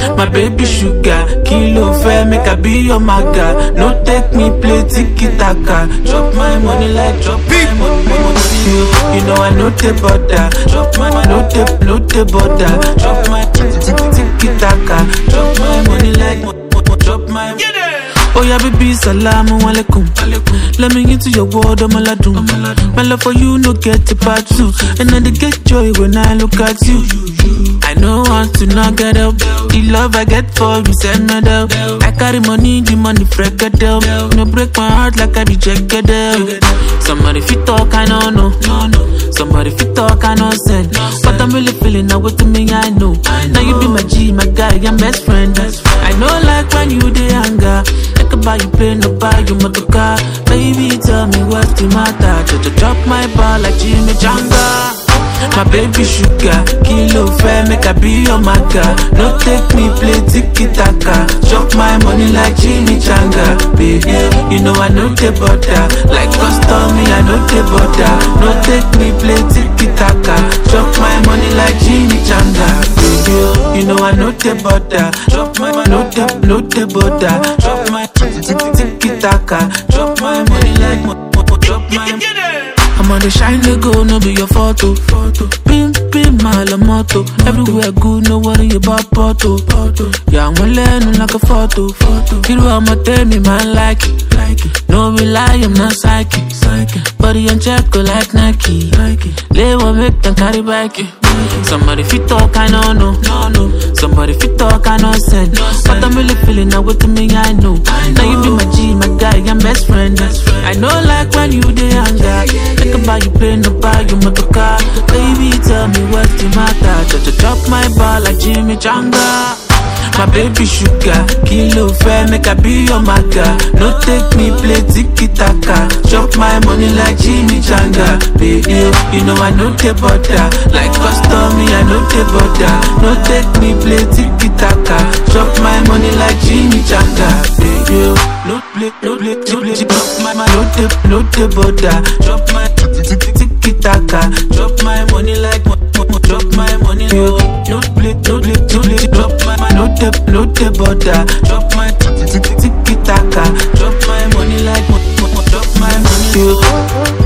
my baby sugar. Kilo fair, make I be your maga. No take me play tiki-taka. Drop my money like drop my money. You know I know the border. Drop my no the border. Drop my tiki-taka. Drop my money like drop my money. Oh yeah, baby, salamu alaikum. Let me into your world, I'm aladum. My love for you, no get a part two. And I get joy when I look at you. I know want to not get up. The love I get for you, send me down. I carry money, the money freak it down. No break my heart like I rejected them. Somebody fit talk, I don't know. Somebody fit talk, I know send. But I'm really feeling now with me, I know. Now you be my G, my guy, I'm best friend. I know like when you the anger. I can buy you plane, no buy you motor car. Baby, tell me what's the matter. Just drop my ball like Jimmy Janga. My baby sugar, kilo fair, make I be your maga. No take me play tiki-taka. Drop my money like Jimmy Janga. Baby, you know I know the border. Like custom, me I know the border. No take me play tiki-taka. Drop my money like Jimmy Janga. Baby, you know I know the border. Drop my no the border. Drop my tiki-taka. Drop my money like drop my. I'm on the shine, they go, no be your photo. Pimp, my la moto. Everywhere good, no worry about photo. Yeah, I'm learning like a photo. You know I'ma tell me, man, like it. No be lie, I'm not psychic. Body on check, go like Nike. Lay one make them carry back. Somebody fit talk, I don't know. Somebody fit talk, I know send. But I'm really feeling now with me, I know. Now you be my G, my guy, I'm best friend. I know like when you the anger. Think about you plane, no buy you motor car. Baby, tell me what's the matter. Just drop my ball like Jimmy Janga. My baby sugar, kilo fair, make I be your maga. No take me play tiki-taka. Drop my money like Jimmy Janga. Baby, you know I know the border. Like custom, me I know the border. No take me play tiki-taka. Drop my money like Jimmy Janga. Baby, no play, drop my no the border. Drop my tiki-taka. Drop my money like drop my money. No play, drop my no the border. Drop my tiki-taka. Drop my money like drop my money.